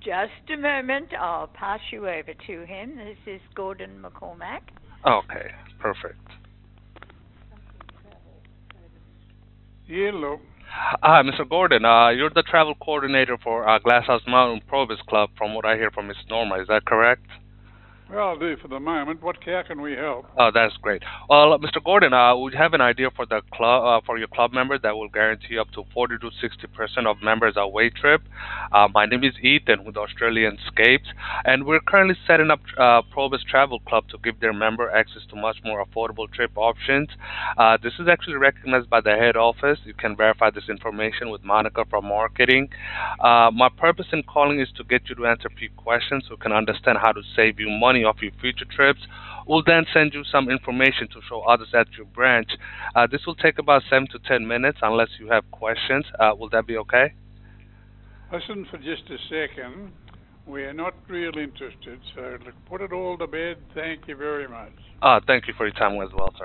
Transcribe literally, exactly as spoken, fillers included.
Just a moment. I'll pass you over to him. This is Gordon McCormack. Okay, perfect. Hello. Hi, Mister Gordon. Uh, you're the travel coordinator for uh, Glasshouse Mountain Probus Club, from what I hear from Miss Norma. Is that correct? Well, I'll do for the moment. What how can we help? Oh, that's great. Well, Mister Gordon, uh, would you have an idea for the club uh, for your club member that will guarantee up to forty to sixty percent of members' away trip? Uh, my name is Ethan with Australian Scapes, and we're currently setting up uh, Probus Travel Club to give their member access to much more affordable trip options. Uh, this is actually recognized by the head office. You can verify this information with Monica from marketing. Uh, my purpose in calling is to get you to answer a few questions so we can understand how to save you money off your future trips. We'll then send you some information to show others at your branch. Uh, this will take about seven to ten minutes unless you have questions. Uh, will that be okay? Listen for just a second. We are not real interested, so look, put it all to bed. Thank you very much. Uh, thank you for your time as well, sir.